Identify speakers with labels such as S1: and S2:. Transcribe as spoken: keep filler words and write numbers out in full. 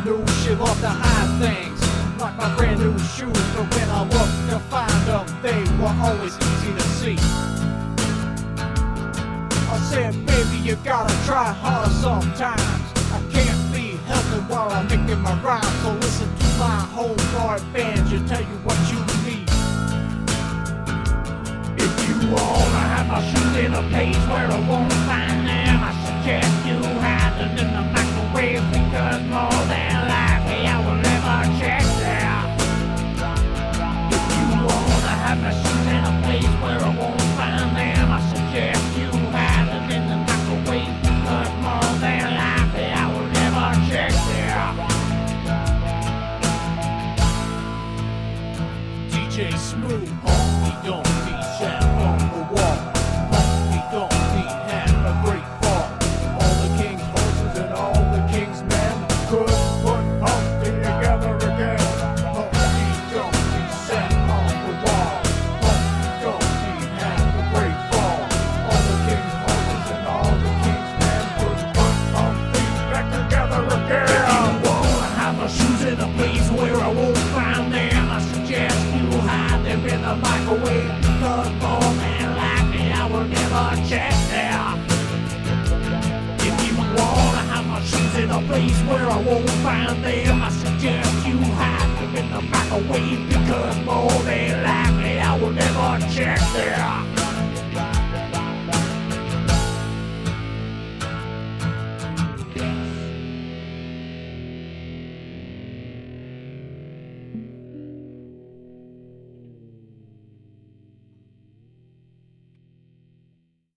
S1: new. She loved to hide things, like my brand new shoes. But when I looked to find them, they were always easy to see. I said, baby, you gotta try harder sometimes. I can't be helping while I'm making my rhyme. So listen to my whole guard band, you tell you what you need. If you wanna have my shoes in a place where I won't find them, I suggest you hide them in the microwave, because more than likely I will never check there. If you wanna have my shoes in a place where I won't find them, I suggest you hide them in the microwave, because more than likely I will never check there. D J Smooth, honky donkey, sat on the wall. Honky donkey had a great fall. All the king's horses and all the king's men could put Humpty together again. Humpty donkey sat on the wall. Humpty donkey had a great fall. All the king's horses and all the king's men could put Humpty back together again. If you wanna have my shoes in a place where I won't find them, I suggest you hide them in the microwave, because more than likely I will never check there. If you wanna have my shoes in a place where I won't find them, I suggest you hide them in the microwave, because more than likely I will never check there.